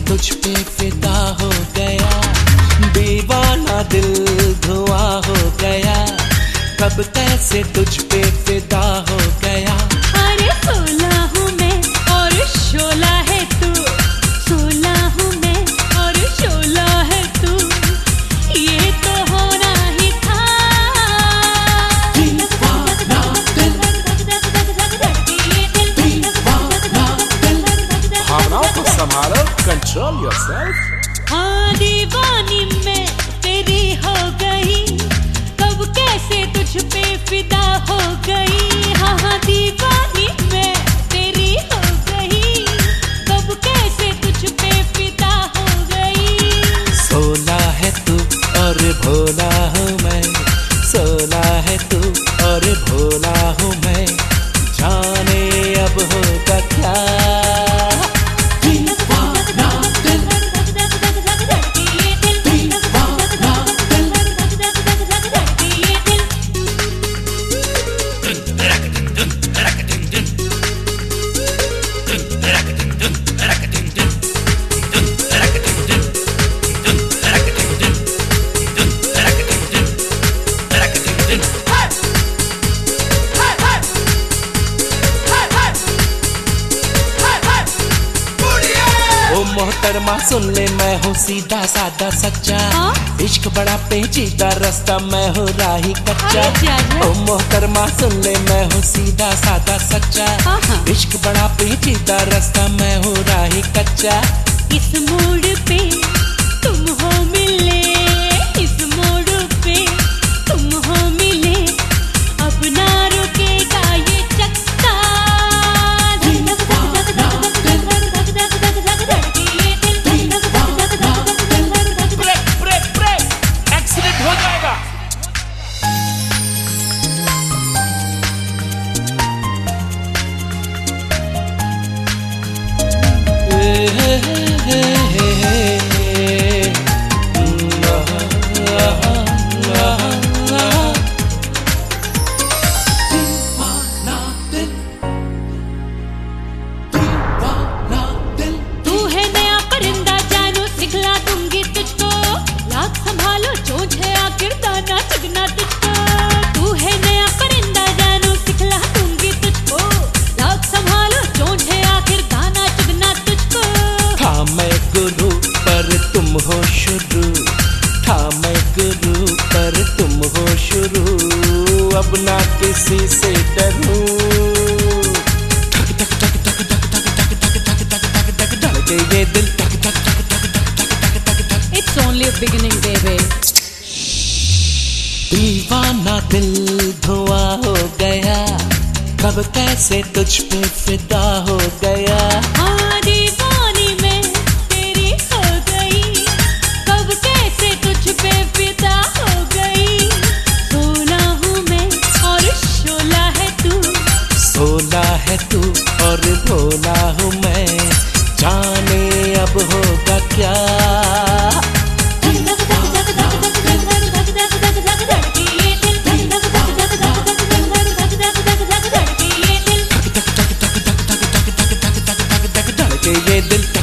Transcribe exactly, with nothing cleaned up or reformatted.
तुझ पे फिदा हो गया, दीवाना दिल धुआं हो गया, कब कैसे तुझ पे फिदा हो गया। अरे सोला हूँ मैं और शोला है तू, सोला हूँ मैं और शोला है तू, ये तो होना ही था। दीवाना दिल, दीवाना दिल, भावनाओं को संभालो, कंट्रोल योरसेल्फ। हाँ दीवानी मैं तेरी हो गई, कब कैसे तुझ पे फिदा हो गई। हाँ हाँ दीवानी मैं तेरी हो गई, कब कैसे तुझ पे फिदा हो गई। सोला है तू और भोला हूँ मैं, सोला है तू और भोला हूँ मैं, जाने अब होगा क्या। दीवाना दिल, दीवाना दिल, ओ मोहतरमा सुन ले, मैं हूँ सीधा साधा सच्चा, हाँ? इश्क बड़ा पेचीदा रास्ता, मैं हूँ राही कच्चा। अरे जाना। ओ मोहतरमा सुन ले, मैं हूँ सीधा साधा सच्चा, हाँ, हाँ। इश्क बड़ा पेचीदा रास्ता, मैं हूँ राही कच्चा। इस मोड़ पे तुम हो मिले, इस मोड़ पे तुम हो मिले, अब ना रुकेगा ये चक्का। ब्रेक ब्रेक ब्रेक, एक्सीडेंट हो जाएगा। तू है नया परिंदा जानू, सिखला दूंगी तुझको, लाख संभालो चोंच है आखिर दाना चुगना तुझको। तू है नया परिंदा जानू, सिखला दूंगी तुझको, लाख संभालो चोंच है आखिर दाना चुगना तुझको। था मैं गुरु पर तुम हो शुरू, था मैं गुरु पर तुम हो शुरू, अब ना किसी से डरूं। धक धक धक धक धक धक धक धक धक धक धक धक धड़के ये दिल, धक धक धक धक धक धक धक धक धक। It's only a beginning, baby. दीवाना दिल धुआं हो गया, कब कैसे तुझ पे फिदा हो गया। हाँ दीवानी मैं तेरी हो गई, कब कैसे तुझ पे फिदा हो गई। सोला हूँ मैं और शोला है तू, सोला है तू और भोला हूँ मैं, जाने अब होगा क्या। धड़के ये दिल,